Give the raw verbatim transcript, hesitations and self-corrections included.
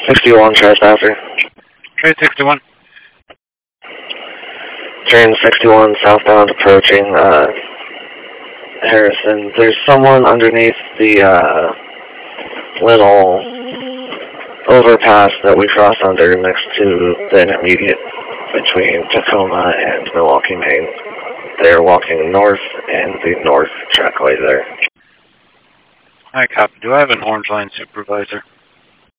sixty-one, Trespasser. Train sixty-one. Train sixty-one, southbound approaching, uh, Harrison. There's someone underneath the, uh, little overpass that we cross under next to the intermediate between Tacoma and Milwaukee, Maine. They're walking north in the north trackway there. Hi, copy. Do I have an Orange Line supervisor?